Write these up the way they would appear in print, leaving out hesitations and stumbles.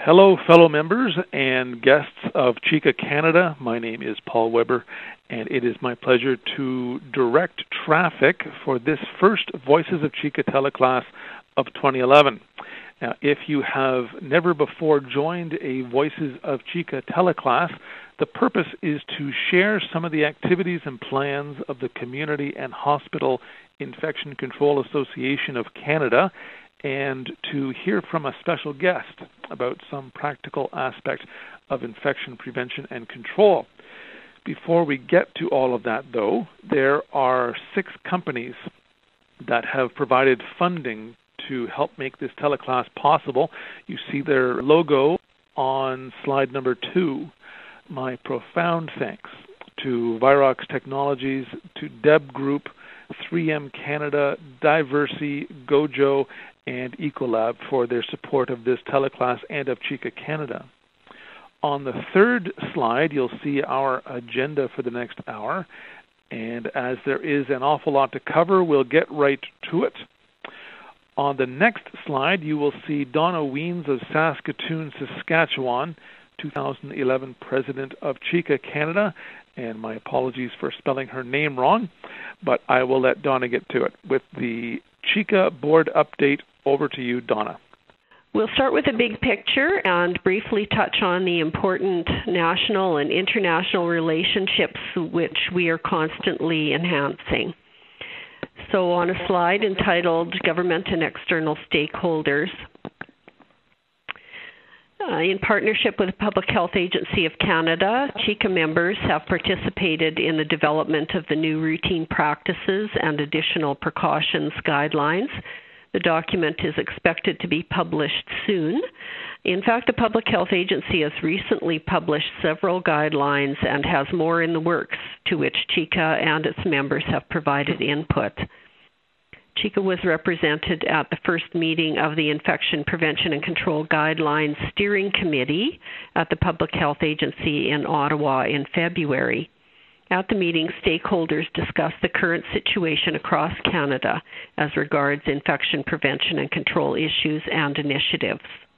Hello, fellow members and guests of CHICA Canada. My name is Paul Weber, and it is my pleasure to direct traffic for this first Voices of CHICA teleclass of 2011. Now, if you have never before joined a Voices of CHICA teleclass, the purpose is to share some of the activities and plans of the Community and Hospital Infection Control Association of Canada, and to hear from a special guest about some practical aspect of infection prevention and control. Before we get to all of that, though, there are 6 companies that have provided funding to help make this teleclass possible. You see their logo on slide number 2. My profound thanks to Virox Technologies, to Deb Group, 3M Canada, Diversey, Gojo, and Ecolab for their support of this teleclass and of CHICA Canada. On the 3rd slide, you'll see our agenda for the next hour, and as there is an awful lot to cover, we'll get right to it. On the next slide, you will see Donna Wiens of Saskatoon, Saskatchewan, 2011 President of CHICA Canada, and my apologies for spelling her name wrong, but I will let Donna get to it. With the CHICA board update, over to you, Donna. We'll start with a big picture and briefly touch on the important national and international relationships which we are constantly enhancing. So on a slide entitled Government and External Stakeholders, in partnership with the Public Health Agency of Canada, CHICA members have participated in the development of the new routine practices and additional precautions guidelines. The document is expected to be published soon. In fact, the Public Health Agency has recently published several guidelines and has more in the works, to which CHICA and its members have provided input. CHICA was represented at the first meeting of the Infection Prevention and Control Guidelines Steering Committee at the Public Health Agency in Ottawa in February. At the meeting, stakeholders discussed the current situation across Canada as regards infection prevention and control issues and initiatives.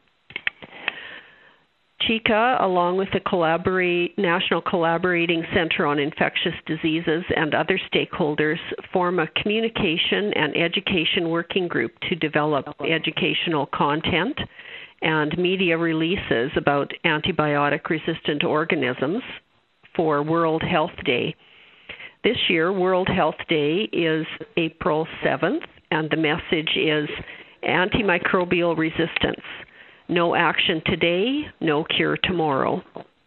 CHICA, along with the National Collaborating Center on Infectious Diseases and other stakeholders, form a communication and education working group to develop educational content and media releases about antibiotic-resistant organisms for World Health Day. This year, World Health Day is April 7th, and the message is antimicrobial resistance. No action today, no cure tomorrow.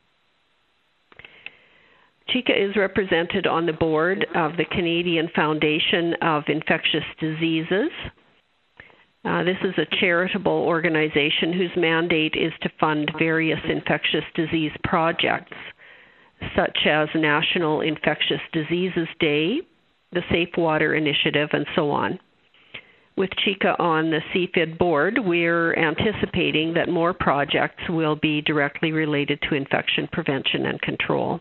CHICA is represented on the board of the Canadian Foundation of Infectious Diseases. This is a charitable organization whose mandate is to fund various infectious disease projects, such as National Infectious Diseases Day, the Safe Water Initiative, and so on. With CHICA on the CFID board, we're anticipating that more projects will be directly related to infection prevention and control.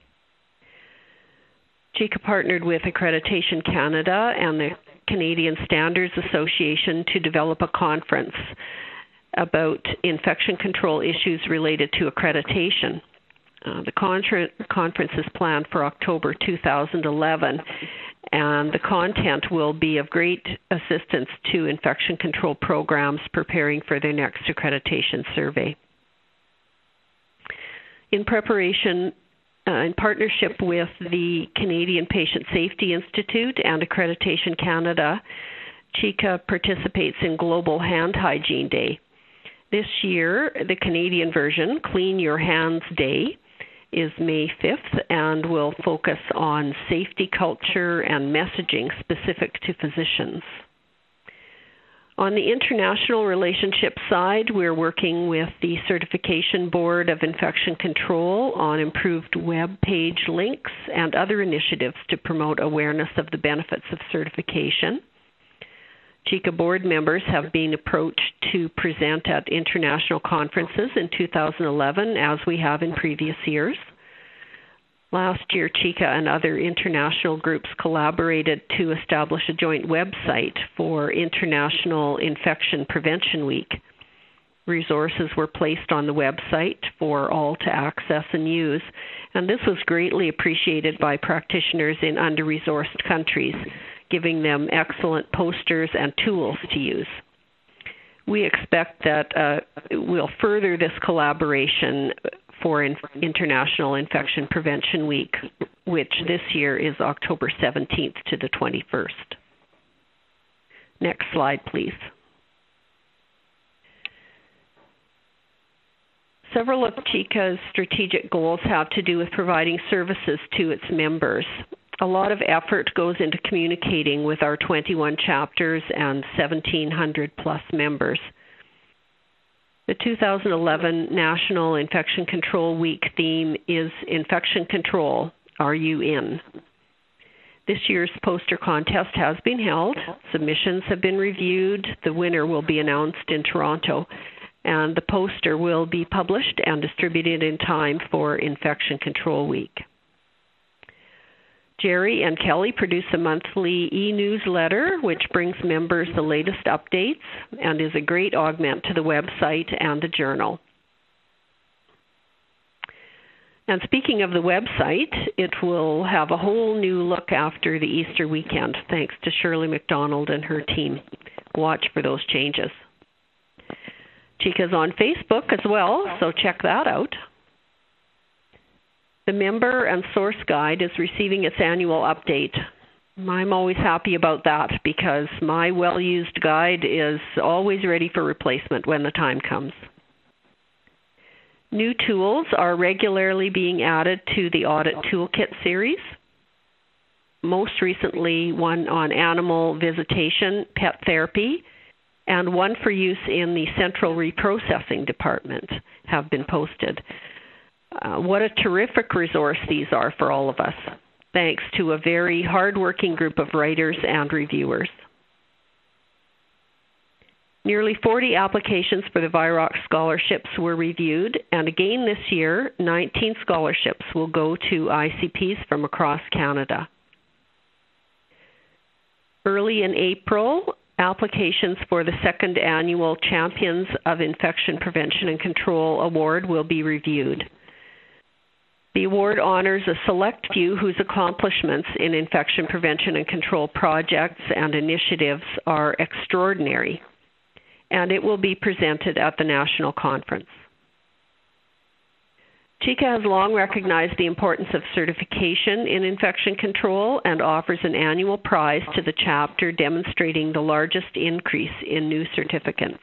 CHICA partnered with Accreditation Canada and the Canadian Standards Association to develop a conference about infection control issues related to accreditation. The conference is planned for October 2011, and the content will be of great assistance to infection control programs preparing for their next accreditation survey. In partnership with the Canadian Patient Safety Institute and Accreditation Canada, CHICA participates in Global Hand Hygiene Day. This year, the Canadian version, Clean Your Hands Day, is May 5th and will focus on safety culture and messaging specific to physicians. On the international relationship side, we're working with the Certification Board of Infection Control on improved web page links and other initiatives to promote awareness of the benefits of certification. CHICA board members have been approached to present at international conferences in 2011, as we have in previous years. Last year, CHICA and other international groups collaborated to establish a joint website for International Infection Prevention Week. Resources were placed on the website for all to access and use, and this was greatly appreciated by practitioners in under-resourced countries, giving them excellent posters and tools to use. We expect that we'll further this collaboration for International Infection Prevention Week, which this year is October 17th to the 21st. Next slide, please. Several of CHICA's strategic goals have to do with providing services to its members. A lot of effort goes into communicating with our 21 chapters and 1,700 plus members. The 2011 National Infection Control Week theme is Infection Control, Are You In? This year's poster contest has been held. Submissions have been reviewed. The winner will be announced in Toronto, and the poster will be published and distributed in time for Infection Control Week. Jerry and Kelly produce a monthly e-newsletter which brings members the latest updates and is a great augment to the website and the journal. And speaking of the website, it will have a whole new look after the Easter weekend, thanks to Shirley McDonald and her team. Watch for those changes. CHICA's on Facebook as well, so check that out. The Member and Source Guide is receiving its annual update. I'm always happy about that because my well-used guide is always ready for replacement when the time comes. New tools are regularly being added to the Audit Toolkit series. Most recently, one on animal visitation, pet therapy, and one for use in the Central Reprocessing Department have been posted. What a terrific resource these are for all of us, thanks to a very hard-working group of writers and reviewers. Nearly 40 applications for the VIROC scholarships were reviewed, and again this year, 19 scholarships will go to ICPs from across Canada. Early in April, applications for the second annual Champions of Infection Prevention and Control Award will be reviewed. The award honors a select few whose accomplishments in infection prevention and control projects and initiatives are extraordinary, and it will be presented at the national conference. CHICA has long recognized the importance of certification in infection control and offers an annual prize to the chapter demonstrating the largest increase in new certificates.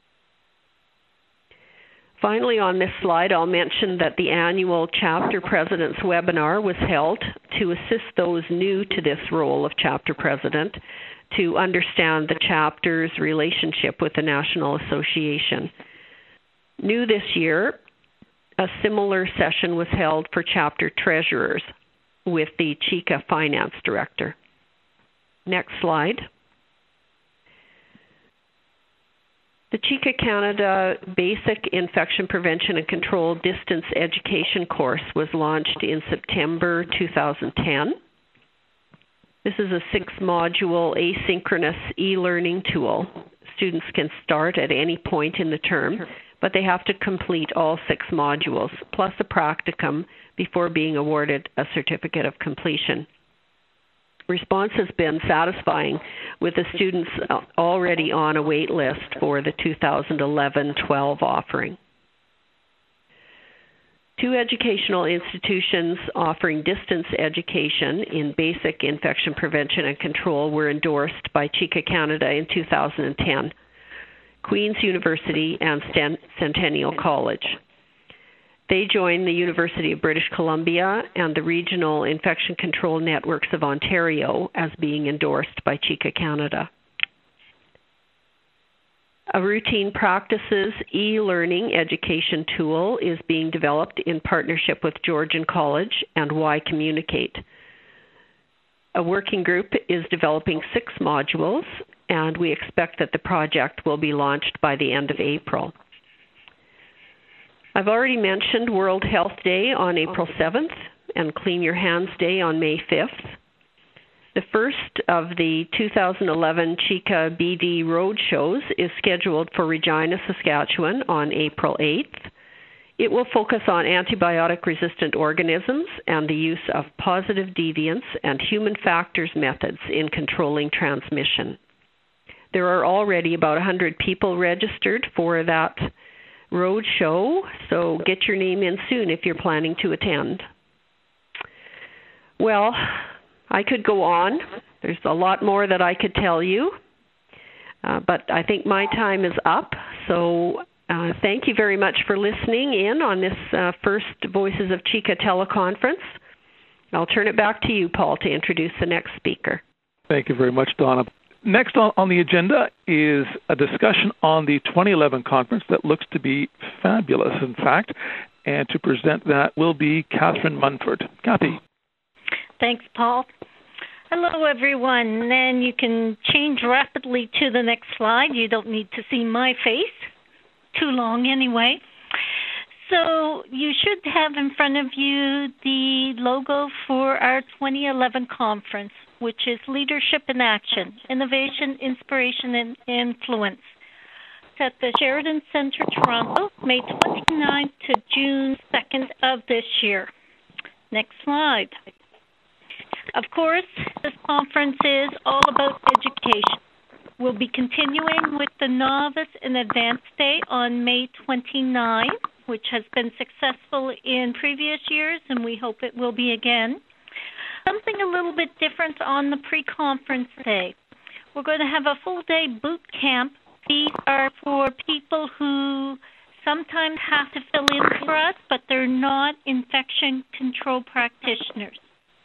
Finally, on this slide, I'll mention that the annual Chapter President's webinar was held to assist those new to this role of Chapter President to understand the chapter's relationship with the National Association. New this year, a similar session was held for Chapter Treasurers with the CHICA Finance Director. Next slide. The CHICA Canada Basic Infection Prevention and Control Distance Education course was launched in September 2010. This is a 6-module asynchronous e-learning tool. Students can start at any point in the term, but they have to complete all 6 modules, plus a practicum, before being awarded a certificate of completion. Response has been satisfying, with the students already on a wait list for the 2011-12 offering. 2 educational institutions offering distance education in basic infection prevention and control were endorsed by CHICA Canada in 2010, Queen's University and Centennial College. They join the University of British Columbia and the Regional Infection Control Networks of Ontario as being endorsed by CHICA Canada. A routine practices e-learning education tool is being developed in partnership with Georgian College and Y Communicate. A working group is developing 6 modules, and we expect that the project will be launched by the end of April. I've already mentioned World Health Day on April 7th and Clean Your Hands Day on May 5th. The first of the 2011 Chica BD road shows is scheduled for Regina, Saskatchewan on April 8th. It will focus on antibiotic-resistant organisms and the use of positive deviance and human factors methods in controlling transmission. There are already about 100 people registered for that road show, so get your name in soon if you're planning to attend. Well, I could go on. There's a lot more that I could tell you, but I think my time is up. So thank you very much for listening in on this first Voices of Chica teleconference. I'll turn it back to you, Paul, to introduce the next speaker. Thank you very much, Donna. Next on the agenda is a discussion on the 2011 conference that looks to be fabulous, in fact. And to present that will be Catherine Munford. Kathy. Thanks, Paul. Hello, everyone. And you can change rapidly to the next slide. You don't need to see my face. Too long anyway. So you should have in front of you the logo for our 2011 conference, which is Leadership in Action, Innovation, Inspiration, and Influence. It's at the Sheridan Centre, Toronto, May 29th to June 2nd of this year. Next slide. Of course, this conference is all about education. We'll be continuing with the Novice and Advanced Day on May 29, which has been successful in previous years, and we hope it will be again. Something a little bit different on the pre-conference day. We're going to have a full-day boot camp. These are for people who sometimes have to fill in for us, but they're not infection control practitioners.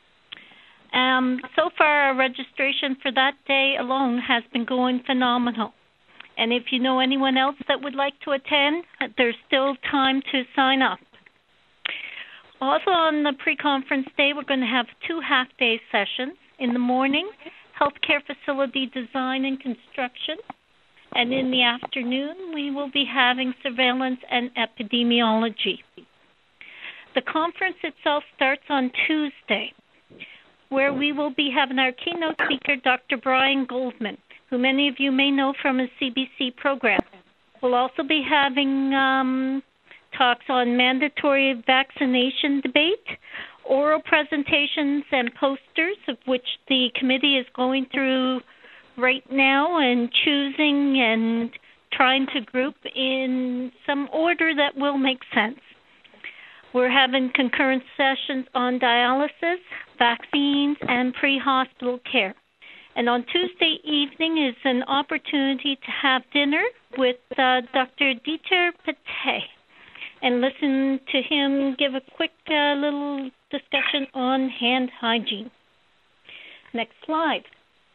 So far, our registration for that day alone has been going phenomenal. And if you know anyone else that would like to attend, there's still time to sign up. Also on the pre-conference day, we're going to have 2 half-day sessions. In the morning, healthcare facility design and construction. And in the afternoon, we will be having surveillance and epidemiology. The conference itself starts on Tuesday, where we will be having our keynote speaker, Dr. Brian Goldman, who many of you may know from his CBC program. We'll also be having talks on mandatory vaccination debate, oral presentations and posters, of which the committee is going through right now and choosing and trying to group in some order that will make sense. We're having concurrent sessions on dialysis, vaccines, and pre-hospital care. And on Tuesday evening is an opportunity to have dinner with Dr. Dieter Pate and listen to him give a quick little discussion on hand hygiene. Next slide.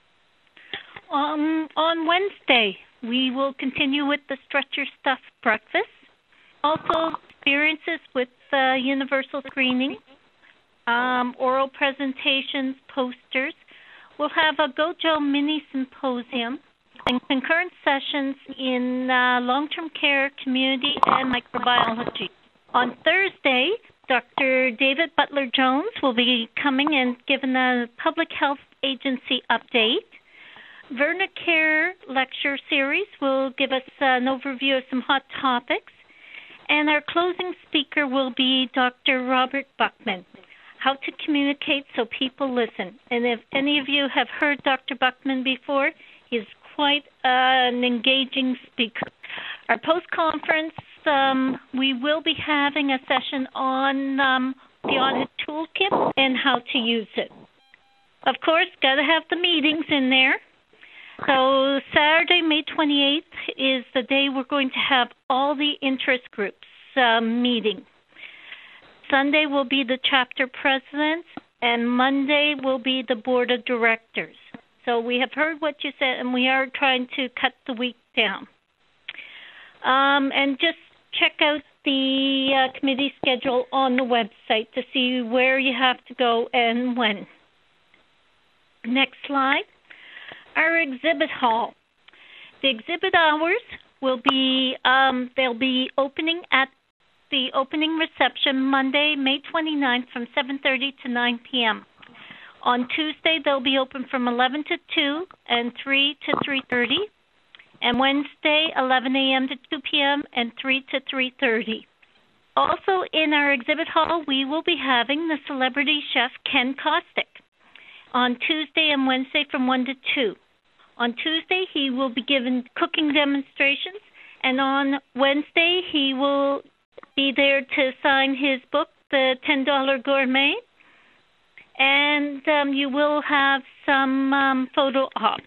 On Wednesday, we will continue with the Stretch Your Stuff breakfast. Also, experiences with universal screening, oral presentations, posters. We'll have a GoJo mini symposium and concurrent sessions in long-term care, community, and microbiology. On Thursday, Dr. David Butler-Jones will be coming and giving a public health agency update. Verna Care lecture series will give us an overview of some hot topics. And our closing speaker will be Dr. Robert Buckman, how to communicate so people listen. And if any of you have heard Dr. Buckman before, he's quite an engaging speaker. Our post-conference, we will be having a session on the audit toolkit and how to use it. Of course, got to have the meetings in there. So Saturday, May 28th is the day we're going to have all the interest groups meeting. Sunday will be the chapter presidents, and Monday will be the board of directors. So we have heard what you said, and we are trying to cut the week down. And just check out the committee schedule on the website to see where you have to go and when. Next slide. Our exhibit hall. The exhibit hours will be, they'll be opening at the opening reception Monday, May 29th from 7:30 to 9 p.m. On Tuesday, they'll be open from 11 to 2 and 3 to 3:30. And Wednesday, 11 a.m. to 2 p.m. and 3 to 3:30. Also in our exhibit hall, we will be having the celebrity chef Ken Kostick on Tuesday and Wednesday from 1 to 2. On Tuesday, he will be giving cooking demonstrations, and on Wednesday, he will be there to sign his book, The $10 Gourmet, and you will have some photo ops.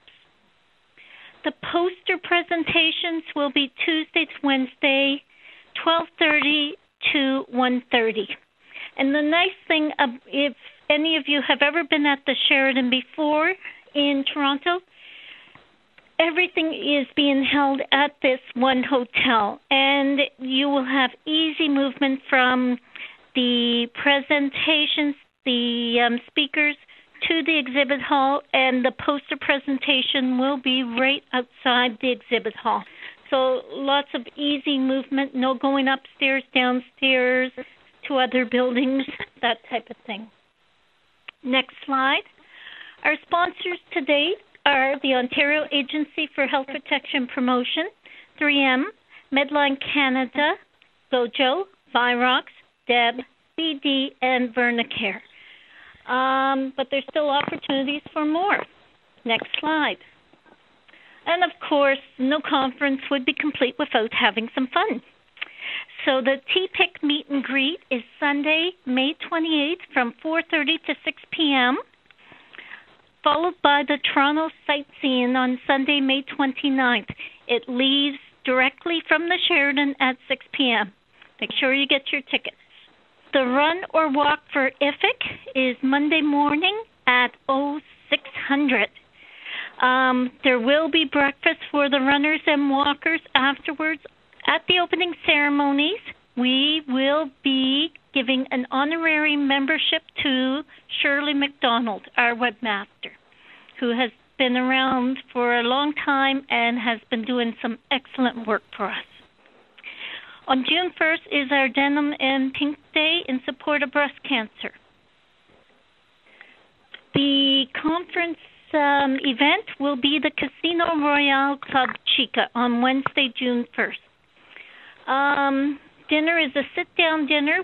The poster presentations will be Tuesday to Wednesday, 12:30 to 1:30. And the nice thing, if any of you have ever been at the Sheraton before in Toronto, everything is being held at this one hotel, and you will have easy movement from the presentations, the speakers, to the exhibit hall, and the poster presentation will be right outside the exhibit hall. So lots of easy movement, no going upstairs, downstairs, to other buildings, that type of thing. Next slide. Our sponsors to date are the Ontario Agency for Health Protection Promotion, 3M, Medline Canada, Gojo, Virox, Deb, BD, and Vernacare. But there's still opportunities for more. Next slide. And of course, no conference would be complete without having some fun. So the TPIC meet and greet is Sunday, May 28th from 4:30 to 6 p.m., followed by the Toronto Sightseeing on Sunday, May 29th. It leaves directly from the Sheraton at 6 p.m. Make sure you get your tickets. The run or walk for IFIC is Monday morning at 0600. There will be breakfast for the runners and walkers afterwards. At the opening ceremonies, we will be giving an honorary membership to Shirley McDonald, our webmaster, who has been around for a long time and has been doing some excellent work for us. On June 1st is our Denim and Pink Day in support of breast cancer. The conference event will be the Casino Royale Club Chica on Wednesday, June 1st. Dinner is a sit-down dinner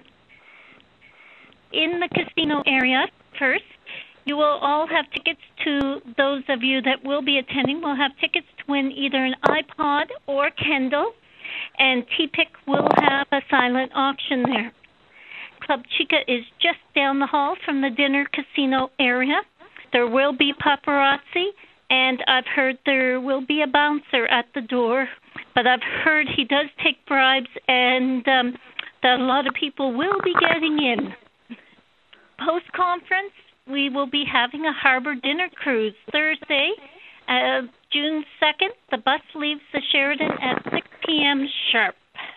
in the casino area first. You will all have tickets to, those of you that will be attending will have tickets to win either an iPod or Kindle, and TPIC will have a silent auction there. Club Chica is just down the hall from the dinner casino area. There will be paparazzi, and I've heard there will be a bouncer at the door, but I've heard he does take bribes, and that a lot of people will be getting in. Post-conference, we will be having a harbor dinner cruise Thursday, June 2nd. The bus leaves the Sheraton at 6 p.m. sharp.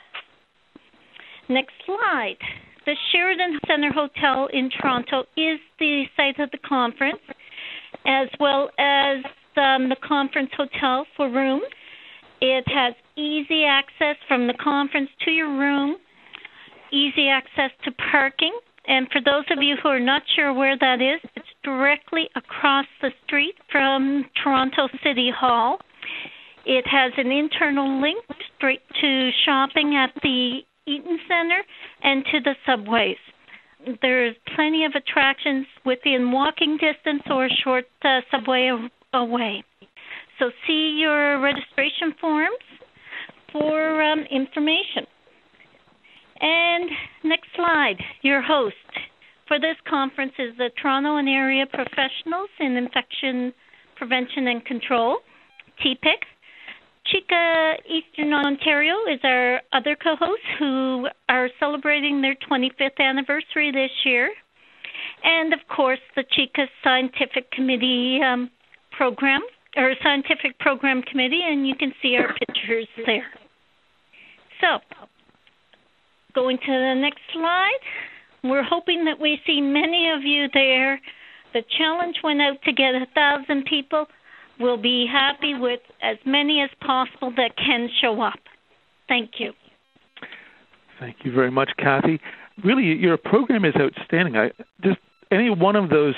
Next slide. The Sheraton Centre Hotel in Toronto is the site of the conference, as well as the conference hotel for rooms. It has easy access from the conference to your room, easy access to parking. And for those of you who are not sure where that is, it's directly across the street from Toronto City Hall. It has an internal link straight to shopping at the Eaton Centre and to the subways. There's plenty of attractions within walking distance or a short subway away. So see your registration forms for information. And next slide, your host for this conference is the Toronto and Area Professionals in Infection Prevention and Control, TPIC. Chica Eastern Ontario is our other co-hosts who are celebrating their 25th anniversary this year. And, of course, the Chica Scientific Committee program, or Scientific Program Committee, and you can see our pictures there. So, going to the next slide, we're hoping that we see many of you there. The challenge went out to get 1,000 people. We'll be happy with as many as possible that can show up. Thank you. Thank you very much, Kathy. Really, your program is outstanding. Just any one of those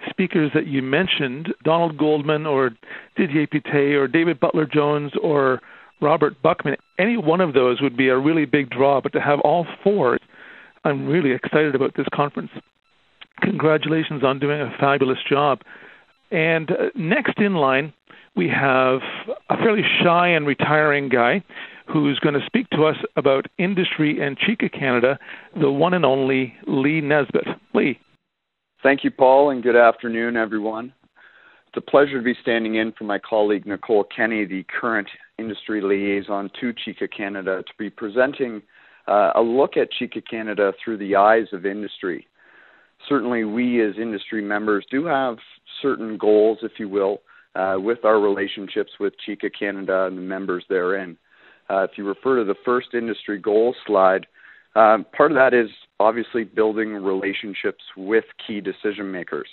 speakers that you mentioned, Donald Goldman or Didier Pité or David Butler-Jones or Robert Buckman, any one of those would be a really big draw, but to have all four, I'm really excited about this conference. Congratulations on doing a fabulous job. And next in line, we have a fairly shy and retiring guy who's going to speak to us about industry and Chica Canada, the one and only Lee Nesbitt. Lee. Thank you, Paul, and good afternoon, everyone. It's a pleasure to be standing in for my colleague Nicole Kenny, the current industry liaison to Chica Canada, to be presenting a look at Chica Canada through the eyes of industry. Certainly, we as industry members do have certain goals, if you will, with our relationships with Chica Canada and the members therein. If you refer to the first industry goals slide, part of that is obviously building relationships with key decision makers.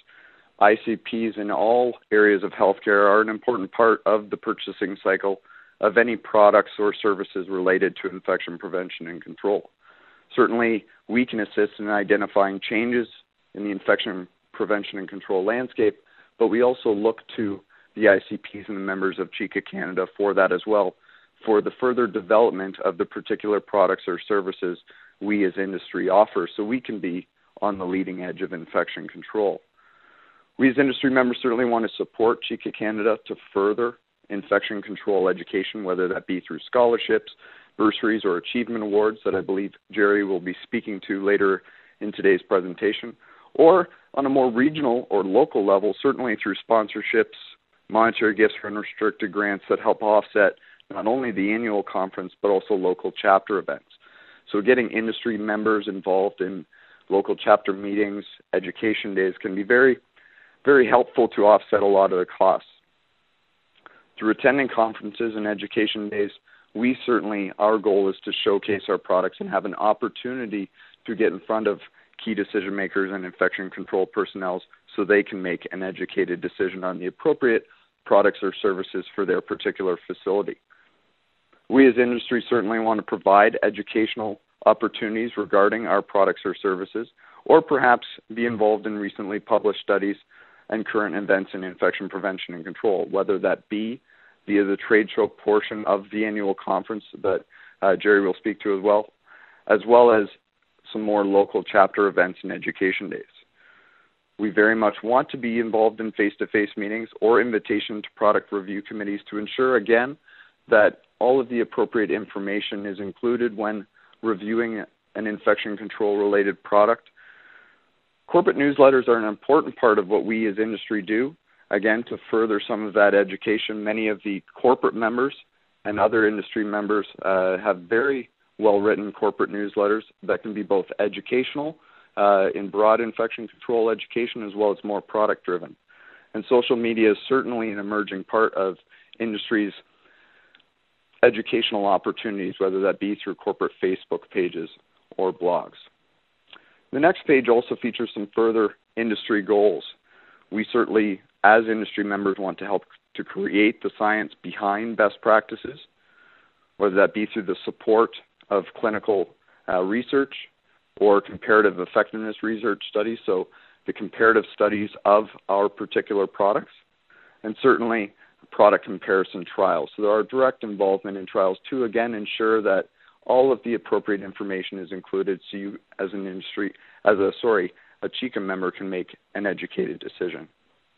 ICPs in all areas of healthcare are an important part of the purchasing cycle of any products or services related to infection prevention and control. Certainly, we can assist in identifying changes in the infection prevention and control landscape, but we also look to the ICPs and the members of Chica Canada for that as well, for the further development of the particular products or services we as industry offer, so we can be on the leading edge of infection control. We as industry members certainly want to support Chica Canada to further infection control education, whether that be through scholarships, bursaries, or achievement awards that I believe Jerry will be speaking to later in today's presentation, or on a more regional or local level, certainly through sponsorships, monetary gifts, or unrestricted grants that help offset not only the annual conference, but also local chapter events. So getting industry members involved in local chapter meetings, education days can be very, very helpful to offset a lot of the costs. Through attending conferences and education days, our goal is to showcase our products and have an opportunity to get in front of key decision makers and infection control personnel so they can make an educated decision on the appropriate products or services for their particular facility. We as industry certainly want to provide educational opportunities regarding our products or services, or perhaps be involved in recently published studies and current events in infection prevention and control, whether that be via the trade show portion of the annual conference that Jerry will speak to as well as some more local chapter events and education days. We very much want to be involved in face-to-face meetings or invitation to product review committees to ensure, again, that all of the appropriate information is included when reviewing an infection control-related product. Corporate newsletters are an important part of what we as industry do. Again, to further some of that education, many of the corporate members and other industry members have very well-written corporate newsletters that can be both educational in broad infection control education as well as more product-driven. And social media is certainly an emerging part of industry's educational opportunities, whether that be through corporate Facebook pages or blogs. The next page also features some further industry goals. We certainly, as industry members, want to help to create the science behind best practices, whether that be through the support of clinical research or comparative effectiveness research studies, so the comparative studies of our particular products, and certainly product comparison trials. So there are direct involvement in trials to, again, ensure that all of the appropriate information is included so you, as an industry, a Chica member can make an educated decision.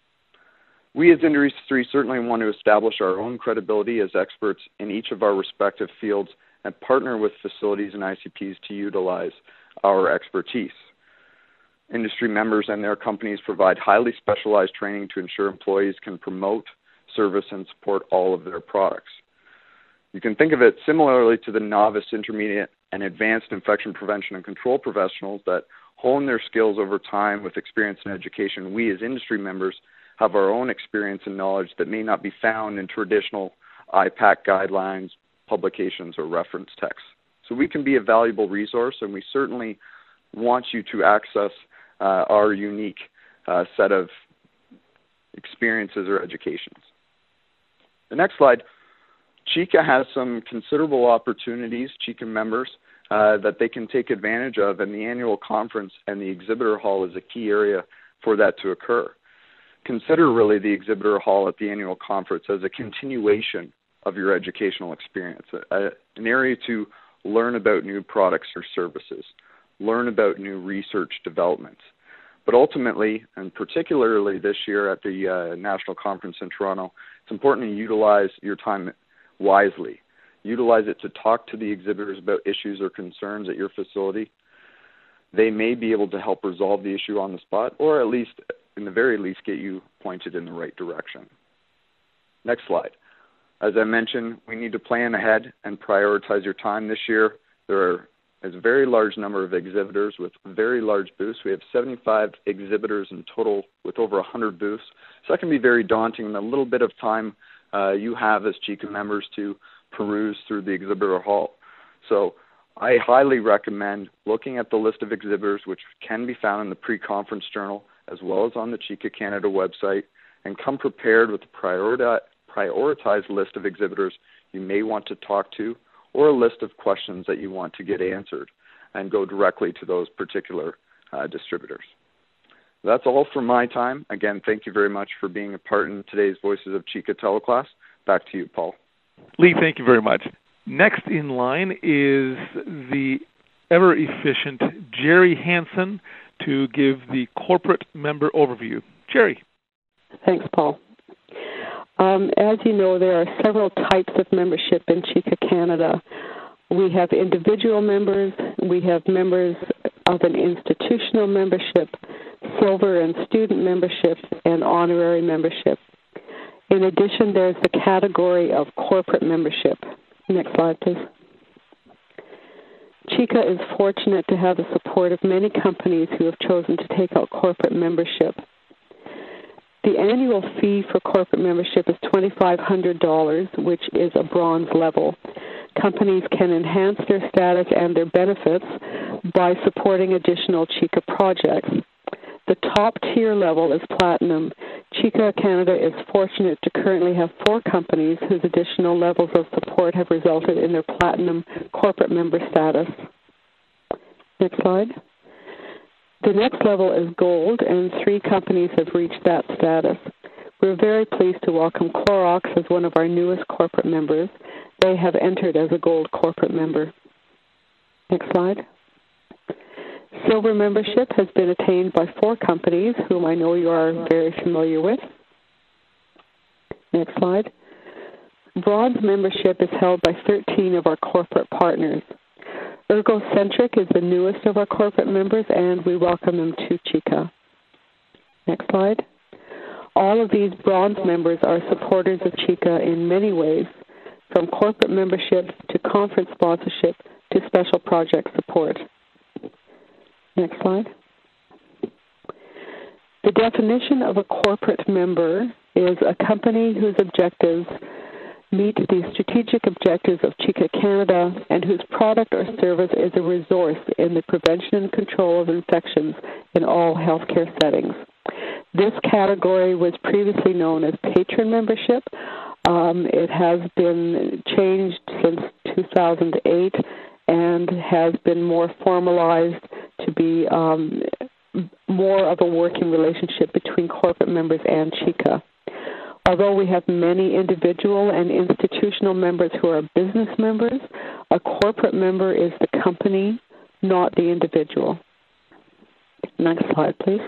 We as industry certainly want to establish our own credibility as experts in each of our respective fields and partner with facilities and ICPs to utilize our expertise. Industry members and their companies provide highly specialized training to ensure employees can promote, service, and support all of their products. You can think of it similarly to the novice, intermediate, and advanced infection prevention and control professionals that hone their skills over time with experience and education. We as industry members have our own experience and knowledge that may not be found in traditional IPAC guidelines, publications, or reference texts. So we can be a valuable resource, and we certainly want you to access our unique set of experiences or educations. The next slide, Chica has some considerable opportunities, Chica members, that they can take advantage of, and the annual conference and the exhibitor hall is a key area for that to occur. consider really the exhibitor hall at the annual conference as a continuation of your educational experience, an area to learn about new products or services, learn about new research developments. But ultimately, and particularly this year at the National Conference in Toronto, it's important to utilize your time wisely. Utilize it to talk to the exhibitors about issues or concerns at your facility. They may be able to help resolve the issue on the spot, or at least, in the very least, get you pointed in the right direction. Next slide. As I mentioned, we need to plan ahead and prioritize your time this year. There is a very large number of exhibitors with very large booths. We have 75 exhibitors in total with over 100 booths. So that can be very daunting, and a little bit of time you have as Chica members to peruse through the exhibitor hall. So I highly recommend looking at the list of exhibitors, which can be found in the pre-conference journal as well as on the Chica Canada website, and come prepared with a prioritized list of exhibitors you may want to talk to, or a list of questions that you want to get answered, and go directly to those particular distributors. That's all for my time. Again, thank you very much for being a part in today's Voices of Chica teleclass. Back to you, Paul. Lee, thank you very much. Next in line is the ever-efficient Jerry Hansen to give the corporate member overview. Jerry. Thanks, Paul. As you know, there are several types of membership in Chica Canada. We have individual members, we have members of an institutional membership, silver and student membership, and honorary membership. In addition, there's the category of corporate membership. Next slide, please. Chica is fortunate to have the support of many companies who have chosen to take out corporate membership. The annual fee for corporate membership is $2,500, which is a bronze level. Companies can enhance their status and their benefits by supporting additional Chica projects. The top tier level is platinum. Chica Canada is fortunate to currently have 4 companies whose additional levels of support have resulted in their platinum corporate member status. Next slide. The next level is gold, and 3 companies have reached that status. We're very pleased to welcome Clorox as one of our newest corporate members. They have entered as a gold corporate member. Next slide. Silver membership has been attained by 4 companies, whom I know you are very familiar with. Next slide. Bronze membership is held by 13 of our corporate partners. Ergocentric is the newest of our corporate members, and we welcome them to Chica. Next slide. All of these bronze members are supporters of Chica in many ways, from corporate membership to conference sponsorship to special project support. Next slide. The definition of a corporate member is a company whose objectives meet the strategic objectives of Chica Canada and whose product or service is a resource in the prevention and control of infections in all healthcare settings. This category was previously known as patron membership. It has been changed since 2008 and has been more formalized to be more of a working relationship between corporate members and Chica. Although we have many individual and institutional members who are business members, a corporate member is the company, not the individual. Next slide, please.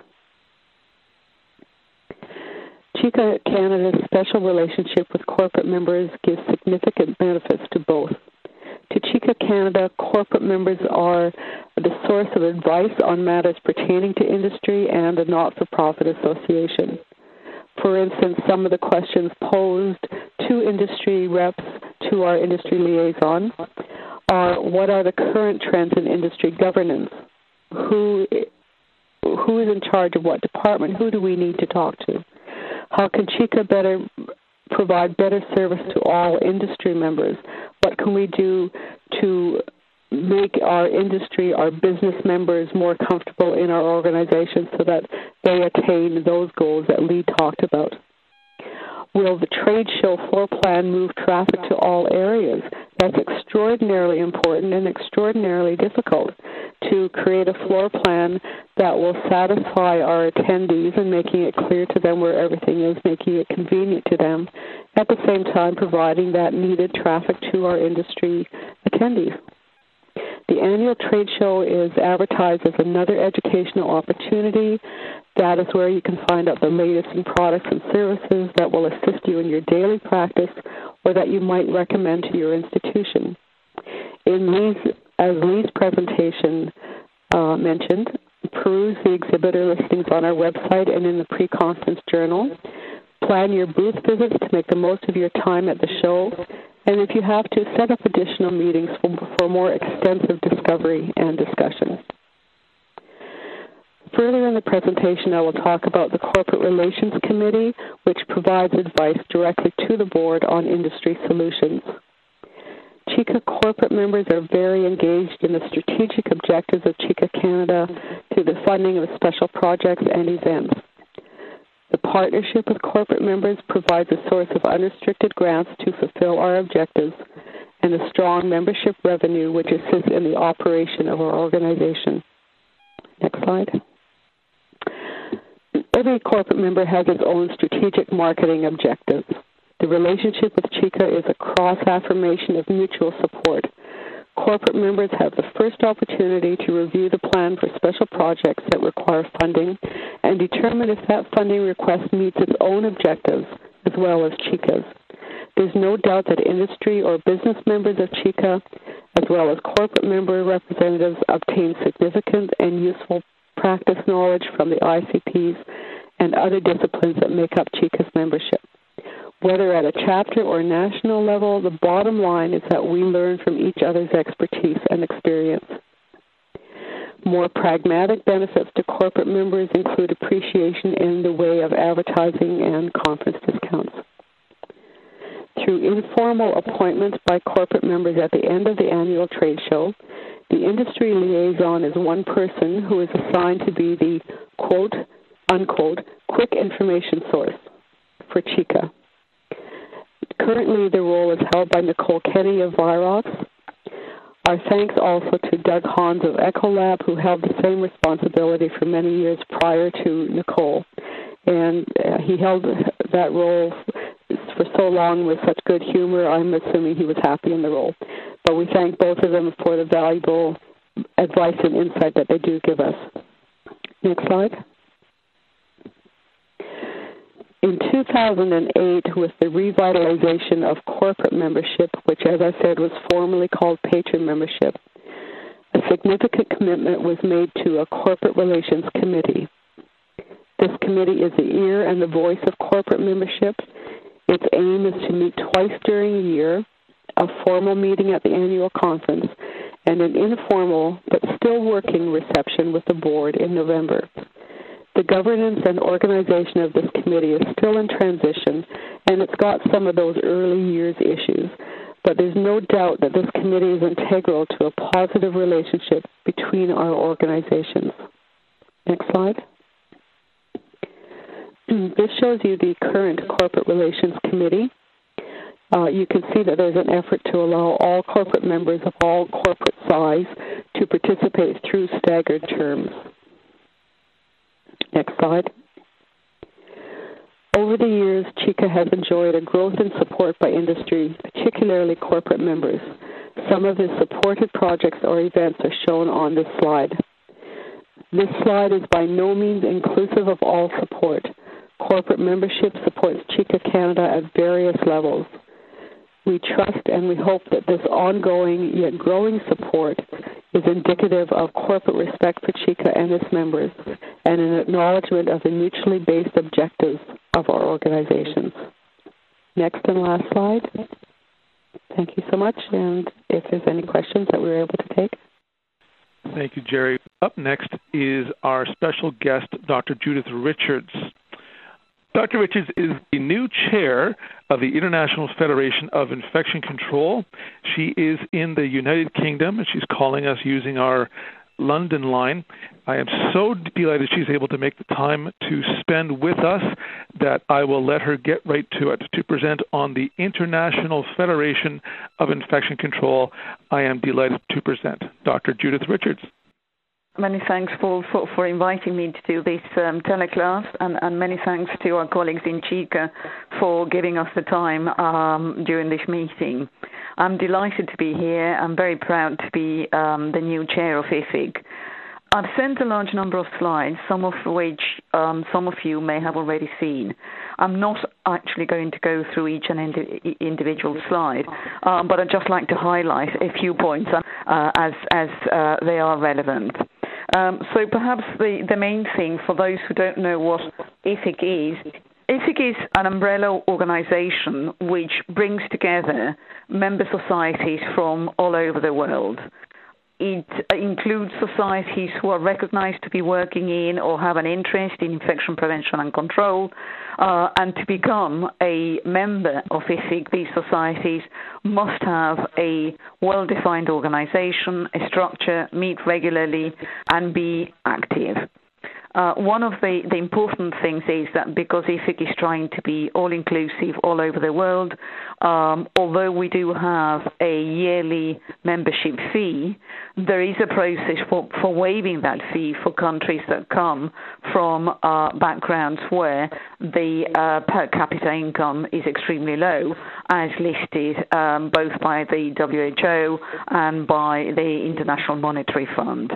Chica Canada's special relationship with corporate members gives significant benefits to both. To Chica Canada, corporate members are the source of advice on matters pertaining to industry and a not-for-profit association. For instance, some of the questions posed to industry reps to our industry liaison are, what are the current trends in industry governance? Who is in charge of what department? Who do we need to talk to? How can Chica provide better service to all industry members? What can we do to make our industry, our business members more comfortable in our organization so that they attain those goals that Lee talked about? Will the trade show floor plan move traffic to all areas? That's extraordinarily important and extraordinarily difficult to create a floor plan that will satisfy our attendees and making it clear to them where everything is, making it convenient to them, at the same time providing that needed traffic to our industry attendees. The annual trade show is advertised as another educational opportunity. That is where you can find out the latest in products and services that will assist you in your daily practice or that you might recommend to your institution. As Lee's presentation mentioned, peruse the exhibitor listings on our website and in the pre-conference journal. Plan your booth visits to make the most of your time at the show. And if you have to, set up additional meetings for more extensive discovery and discussion. Further in the presentation, I will talk about the Corporate Relations Committee, which provides advice directly to the board on industry solutions. CHICA corporate members are very engaged in the strategic objectives of CHICA Canada through the funding of special projects and events. The partnership with corporate members provides a source of unrestricted grants to fulfill our objectives and a strong membership revenue which assists in the operation of our organization. Next slide. Every corporate member has its own strategic marketing objectives. The relationship with CHICA is a cross-affirmation of mutual support. Corporate members have the first opportunity to review the plan for special projects that require funding and determine if that funding request meets its own objectives as well as CHICA's. There's no doubt that industry or business members of CHICA as well as corporate member representatives obtain significant and useful practice knowledge from the ICPs and other disciplines that make up CHICA's membership. Whether at a chapter or national level, the bottom line is that we learn from each other's expertise and experience. More pragmatic benefits to corporate members include appreciation in the way of advertising and conference discounts. Through informal appointments by corporate members at the end of the annual trade show, the industry liaison is one person who is assigned to be the quote, unquote, quick information source for CHICA. Currently, the role is held by Nicole Kenny of Virox. Our thanks also to Doug Hans of Ecolab, who held the same responsibility for many years prior to Nicole. And he held that role for so long with such good humor, I'm assuming he was happy in the role. But we thank both of them for the valuable advice and insight that they do give us. Next slide. In 2008, with the revitalization of corporate membership, which, as I said, was formerly called patron membership, a significant commitment was made to a corporate relations committee. This committee is the ear and the voice of corporate membership. Its aim is to meet twice during a year, a formal meeting at the annual conference, and an informal but still working reception with the board in November. The governance and organization of this committee is still in transition, and it's got some of those early years issues. But there's no doubt that this committee is integral to a positive relationship between our organizations. Next slide. This shows you the current Corporate Relations Committee. You can see that there's an effort to allow all corporate members of all corporate size to participate through staggered terms. Next slide. Over the years, CHICA has enjoyed a growth in support by industry, particularly corporate members. Some of the supported projects or events are shown on this slide. This slide is by no means inclusive of all support. Corporate membership supports CHICA Canada at various levels. We trust and we hope that this ongoing yet growing support is indicative of corporate respect for CHICA and its members and an acknowledgement of the mutually based objectives of our organizations. Next and last slide. Thank you so much, and if there's any questions that we were able to take. Thank you, Jerry. Up next is our special guest, Dr. Judith Richards. Dr. Richards is the new chair of the International Federation of Infection Control. She is in the United Kingdom, and she's calling us using our London line. I am so delighted she's able to make the time to spend with us that I will let her get right to it to present on the International Federation of Infection Control. I am delighted to present Dr. Judith Richards. Many thanks, Paul, for inviting me to do this teleclass, and many thanks to our colleagues in CHICA for giving us the time during this meeting. I'm delighted to be here. I'm very proud to be the new chair of IFIG. I've sent a large number of slides, some of which some of you may have already seen. I'm not actually going to go through each and individual slide, but I'd just like to highlight a few points as they are relevant. So perhaps the main thing for those who don't know what IFIG is an umbrella organization which brings together member societies from all over the world. It includes societies who are recognized to be working in or have an interest in infection prevention and control, and to become a member of IFIG, these societies must have a well-defined organization, a structure, meet regularly, and be active. One of the important things is that because IFIG is trying to be all-inclusive all over the world, although we do have a yearly membership fee, there is a process for waiving that fee for countries that come from backgrounds where the per capita income is extremely low, as listed both by the WHO and by the International Monetary Fund.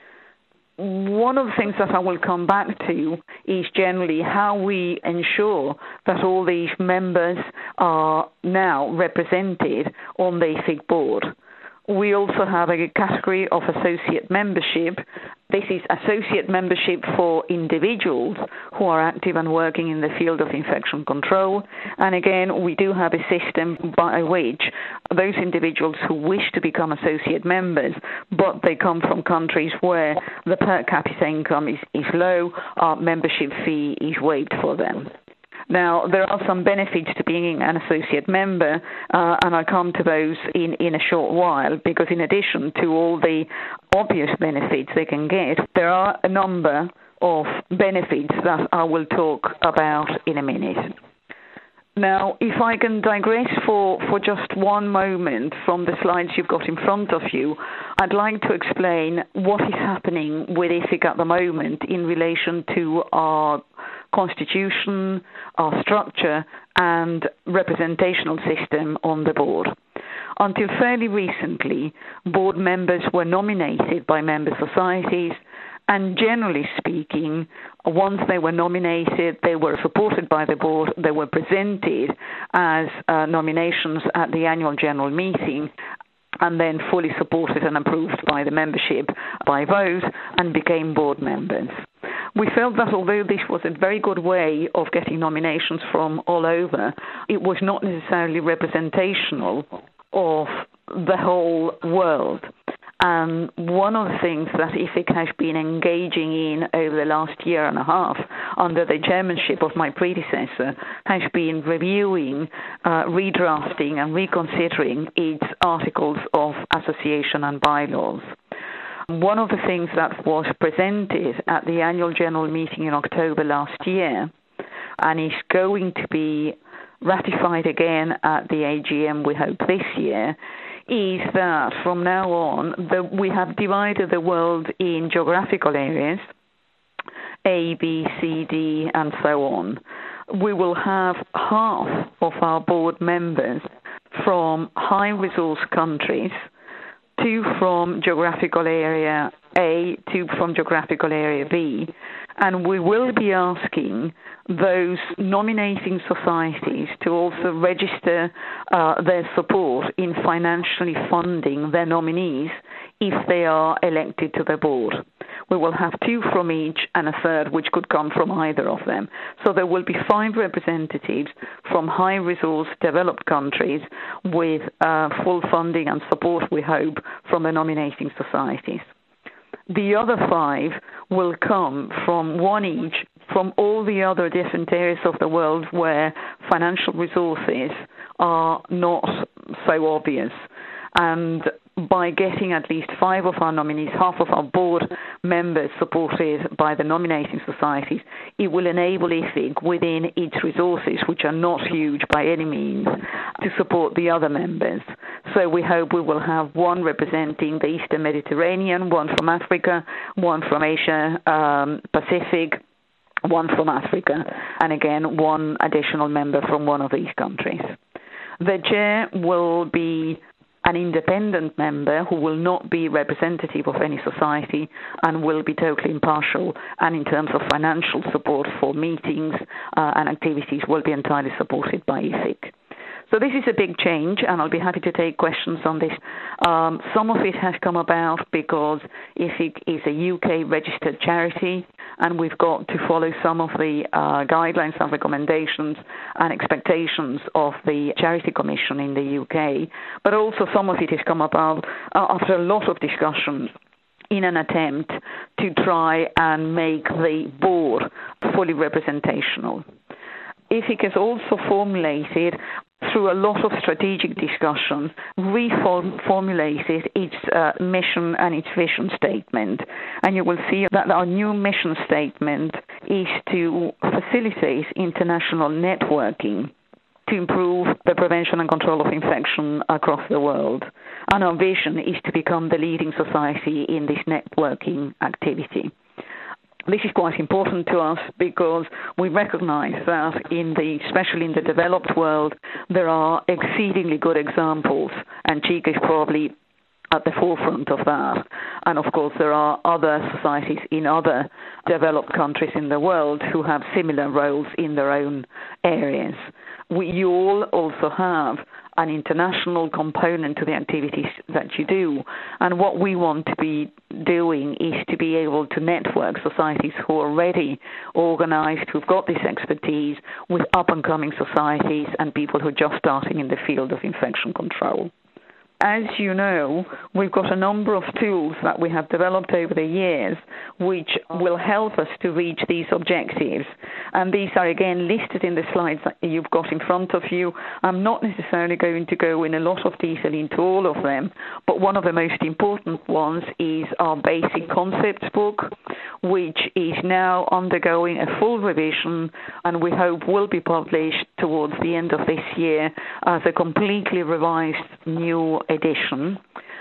One of the things that I will come back to is generally how we ensure that all these members are now represented on the IFIG board. We also have a category of associate membership. This is associate membership for individuals who are active and working in the field of infection control. And again, we do have a system by which those individuals who wish to become associate members, but they come from countries where the per capita income is low, our membership fee is waived for them. Now, there are some benefits to being an associate member, and I'll come to those in a short while, because in addition to all the obvious benefits they can get, there are a number of benefits that I will talk about in a minute. Now, if I can digress for just one moment from the slides you've got in front of you, I'd like to explain what is happening with IFIG at the moment in relation to our constitution, our structure, and representational system on the board. Until fairly recently, board members were nominated by member societies, and generally speaking, once they were nominated, they were supported by the board, they were presented as nominations at the annual general meeting, and then fully supported and approved by the membership by vote and became board members. We felt that although this was a very good way of getting nominations from all over, it was not necessarily representational of the whole world. And one of the things that IFIG has been engaging in over the last year and a half under the chairmanship of my predecessor has been reviewing, redrafting and reconsidering its articles of association and bylaws. One of the things that was presented at the annual general meeting in October last year and is going to be ratified again at the AGM, we hope, this year, is that from now on we have divided the world in geographical areas, A, B, C, D, and so on. We will have half of our board members from high-resource countries, 2 from geographical area A, 2 from geographical area B, and we will be asking those nominating societies to also register their support in financially funding their nominees if they are elected to the board. We will have 2 from each and a third which could come from either of them. So there will be 5 representatives from high-resource developed countries with full funding and support, we hope, from the nominating societies. The other 5 will come from 1 each from all the other different areas of the world where financial resources are not so obvious. And by getting at least 5 of our nominees, half of our board members supported by the nominating societies, it will enable IFIC within its resources, which are not huge by any means, to support the other members. So we hope we will have one representing the Eastern Mediterranean, one from Africa, one from Asia Pacific, one from Africa, and again, one additional member from one of these countries. The chair will be an independent member who will not be representative of any society and will be totally impartial, and in terms of financial support for meetings and activities will be entirely supported by IFIC. So this is a big change, and I'll be happy to take questions on this. Some of it has come about because IFIC is a UK-registered charity, and we've got to follow some of the guidelines and recommendations and expectations of the Charity Commission in the UK. But also some of it has come about after a lot of discussions in an attempt to try and make the board fully representational. IFIC has also formulated, through a lot of strategic discussion, reformulated its mission and its vision statement. And you will see that our new mission statement is to facilitate international networking to improve the prevention and control of infection across the world. And our vision is to become the leading society in this networking activity. This is quite important to us because we recognize that especially in the developed world, there are exceedingly good examples, and Chika is probably at the forefront of that. And of course, there are other societies in other developed countries in the world who have similar roles in their own areas. You all also have an international component to the activities that you do. And what we want to be doing is to be able to network societies who are already organized, who've got this expertise, with up-and-coming societies and people who are just starting in the field of infection control. As you know, we've got a number of tools that we have developed over the years which will help us to reach these objectives. And these are again listed in the slides that you've got in front of you. I'm not necessarily going to go in a lot of detail into all of them, but one of the most important ones is our basic concepts book, which is now undergoing a full revision and we hope will be published towards the end of this year as a completely revised new edition.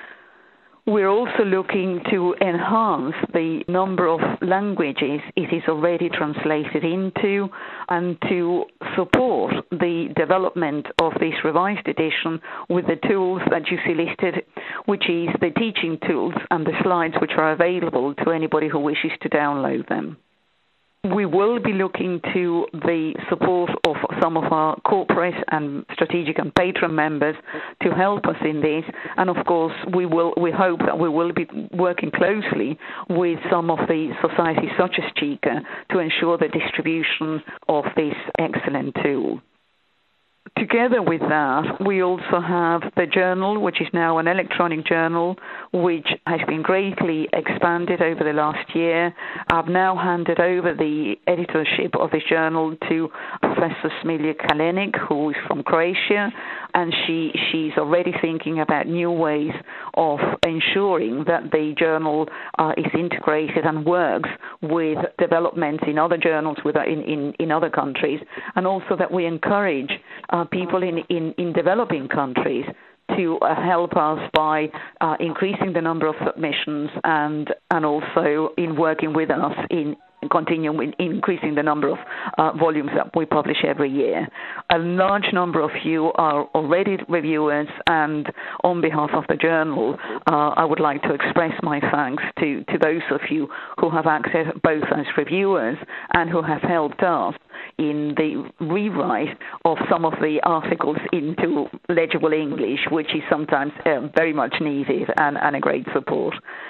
We're also looking to enhance the number of languages it is already translated into and to support the development of this revised edition with the tools that you see listed, which is the teaching tools and the slides which are available to anybody who wishes to download them. We will be looking to the support of some of our corporate and strategic and patron members to help us in this. And of course, we hope that we will be working closely with some of the societies such as Chika to ensure the distribution of this excellent tool. Together with that, we also have the journal, which is now an electronic journal, which has been greatly expanded over the last year. I've now handed over the editorship of this journal to Professor Smilja Kalenik, who is from Croatia, and she's already thinking about new ways of ensuring that the journal is integrated and works with developments in other journals in other countries, and also that we encourage people in developing countries to help us by increasing the number of submissions and also in working with us in continuing increasing the number of volumes that we publish every year. A large number of you are already reviewers, and on behalf of the journal, I would like to express my thanks to those of you who have acted both as reviewers and who have helped us in the rewrite of some of the articles into legible English, which is sometimes very much needed and a great support.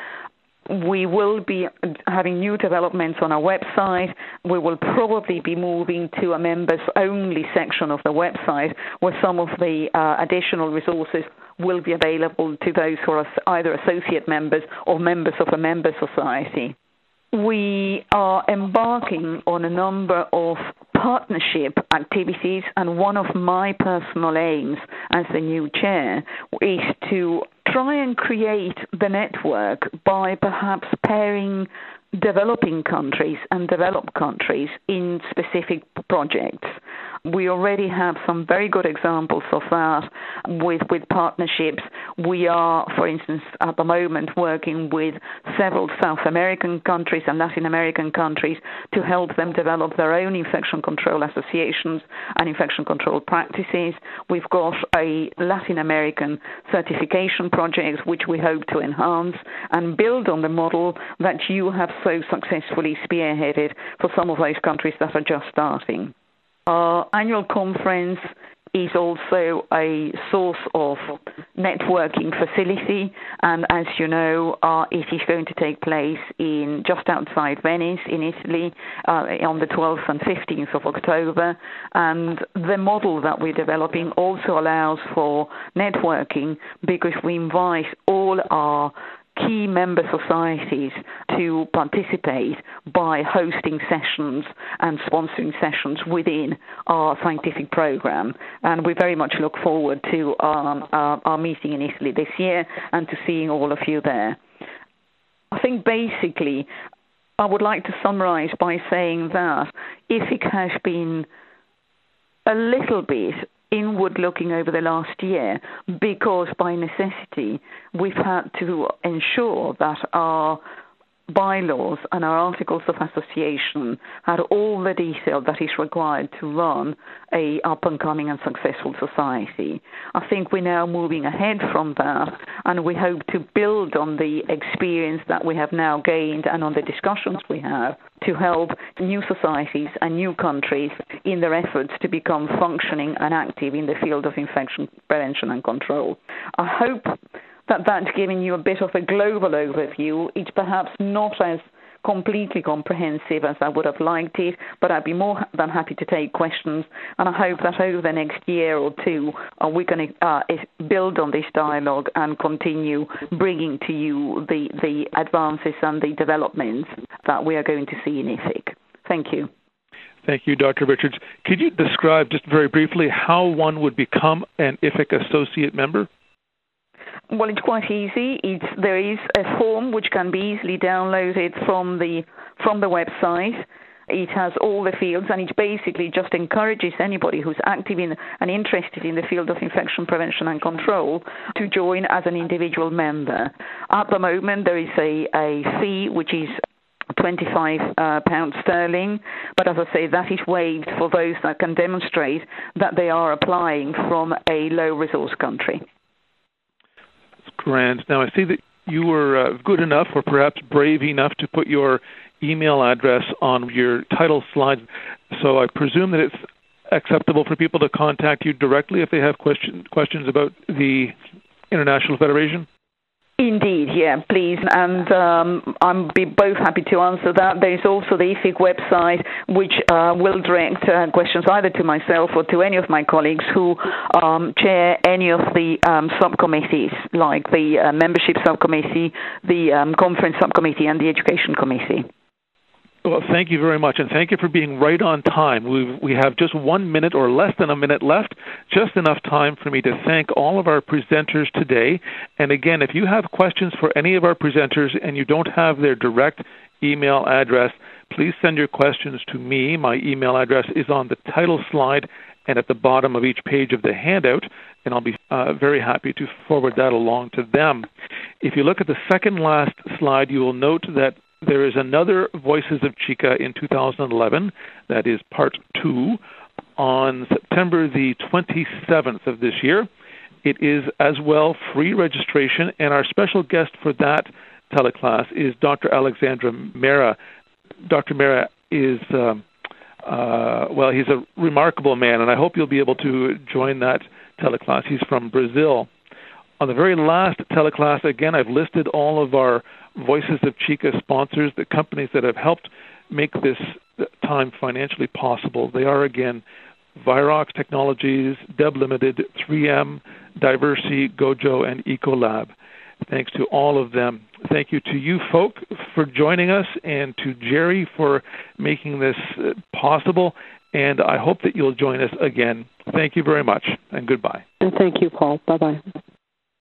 We will be having new developments on our website. We will probably be moving to a members-only section of the website where some of the additional resources will be available to those who are either associate members or members of a member society. We are embarking on a number of partnership activities, and one of my personal aims as the new chair is to try and create the network by perhaps pairing developing countries and developed countries in specific projects. We already have some very good examples of that with partnerships. We are, for instance, at the moment working with several South American countries and Latin American countries to help them develop their own infection control associations and infection control practices. We've got a Latin American certification project which we hope to enhance and build on the model that you have so successfully spearheaded for some of those countries that are just starting. Our annual conference is also a source of networking facility, and as you know, it is going to take place in just outside Venice in Italy on the 12th and 15th of October, and the model that we're developing also allows for networking because we invite all our key member societies to participate by hosting sessions and sponsoring sessions within our scientific program. And we very much look forward to our meeting in Italy this year and to seeing all of you there. I think basically I would like to summarize by saying that IFIC has been a little bit inward looking over the last year because by necessity we've had to ensure that our bylaws and our articles of association had all the detail that is required to run a up-and-coming and successful society. I think we're now moving ahead from that, and we hope to build on the experience that we have now gained and on the discussions we have to help new societies and new countries in their efforts to become functioning and active in the field of infection prevention and control. I hope that that's giving you a bit of a global overview. It's perhaps not as completely comprehensive as I would have liked it, but I'd be more than happy to take questions, and I hope that over the next year or two we're going to build on this dialogue and continue bringing to you the advances and the developments that we are going to see in IFIC. Thank you. Thank you, Dr. Richards. Could you describe just very briefly how one would become an IFIC associate member? Well, it's quite easy. There is a form which can be easily downloaded from the website. It has all the fields, and it basically just encourages anybody who's active in and interested in the field of infection prevention and control to join as an individual member. At the moment, there is a fee which is £25 sterling, but as I say, that is waived for those that can demonstrate that they are applying from a low-resource country. Grand. Now, I see that you were good enough or perhaps brave enough to put your email address on your title slide, so I presume that it's acceptable for people to contact you directly if they have questions about the International Federation? Indeed, yeah, please, and I'm be both happy to answer that. There is also the IFIC website, which will direct questions either to myself or to any of my colleagues who chair any of the subcommittees, like the membership subcommittee, the conference subcommittee, and the education committee. Well, thank you very much, and thank you for being right on time. We have just 1 minute or less than a minute left, just enough time for me to thank all of our presenters today. And again, if you have questions for any of our presenters and you don't have their direct email address, please send your questions to me. My email address is on the title slide and at the bottom of each page of the handout, and I'll be very happy to forward that along to them. If you look at the second last slide, you will note that there is another Voices of Chica in 2011, that is part 2, on September the 27th of this year. It is as well free registration, and our special guest for that teleclass is Dr. Alexandre Mera. Dr. Mera is, he's a remarkable man, and I hope you'll be able to join that teleclass. He's from Brazil. On the very last teleclass, again, I've listed all of our Voices of Chica sponsors, the companies that have helped make this time financially possible. They are, again, Virox Technologies, Deb Limited, 3M, Diversey, Gojo, and Ecolab. Thanks to all of them. Thank you to you folk for joining us, and to Jerry for making this possible. And I hope that you'll join us again. Thank you very much, and goodbye. And thank you, Paul. Bye-bye.